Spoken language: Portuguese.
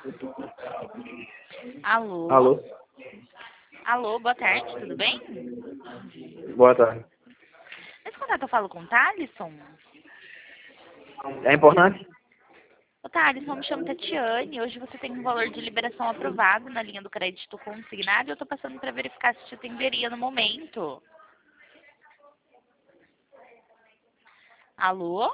Alô? Alô? Alô, boa tarde, tudo bem? Boa tarde. Nesse contato eu falo com o Thalisson? É importante? Ô Thalisson, me chamo Tatiane. Hoje você tem um valor de liberação aprovado na linha do crédito consignado e eu estou passando para verificar se te atenderia no momento. Alô?